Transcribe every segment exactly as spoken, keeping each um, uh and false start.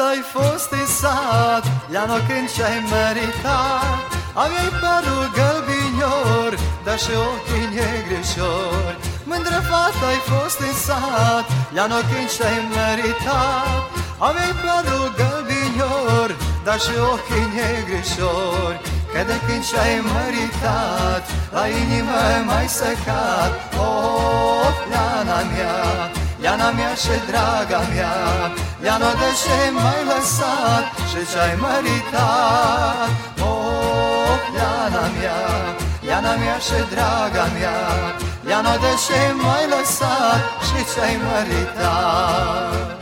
ai fost în sat, Liano, când ce-ai meritat. Aveai părul gălbinior, dar și ochii negrișori. Mândră fată ai fost în sat, Liano, când ce-ai meritat. Aveai părul gălbinior, dar și ochii negrișori. Că de când ce-ai meritat, la inimă mai săcat. Oh, Liana mea, Liana mea și draga mea, Liano, de ce m-ai lăsat și ce-ai meritat? Oh, Liana mea, Liana mea și draga mea, Liano, de ce m-ai lăsat și ce-ai meritat?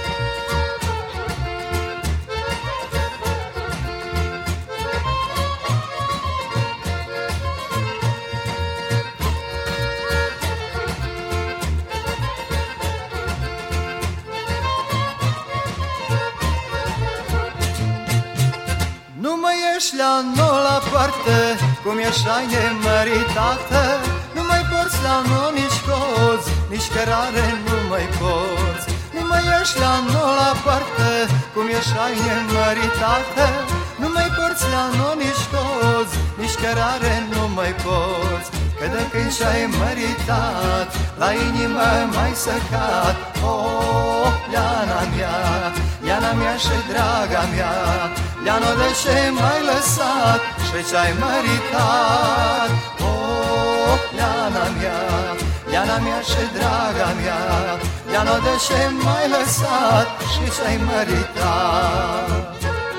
Nu mai ești la nou la parte, cum ești ai nemeritată. Nu mai porți la nou nici cozi, nici cărare nu mai poți. Nu mai ești la nou la parte, cum ești ai nemeritată. Nu mai porți la nou nici cozi, nici cărare nu mai poți. Că de când ce-ai meritat, la inimă mai săcat. Oh, Liana mea, Liana mea și draga mea, Liano, de ce m-ai lăsat și ce-ai meritat? Oh, Liana mea, Liana mea și draga mea, Liano, de ce m-ai lăsat și ce-ai meritat?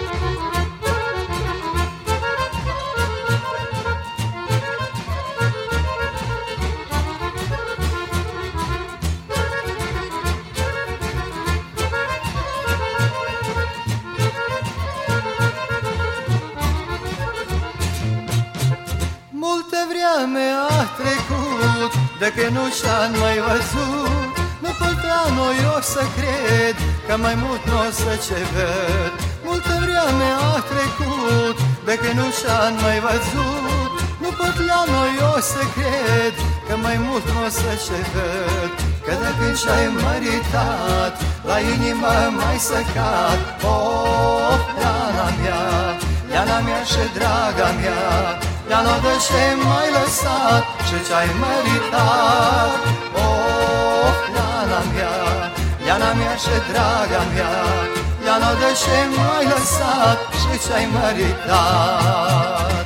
Multă vreme a trecut, de când nu și-am mai văzut. Nu pot la noi o să cred, că mai mult n-o să ce ved. Multă vreme a trecut, de când nu și-am mai văzut. Nu pot la noi o să cred, că mai mult n-o să ce ved. Că de când și-ai meritat, la inimă mai săcat. Oh, Liana mea, Liana mea și draga mea, Liano, de ce m-ai lăsat și ce-ai meritat? Oh, Liana mea, Liana mea și draga mea, Liano, de ce m-ai lăsat și ce-ai meritat?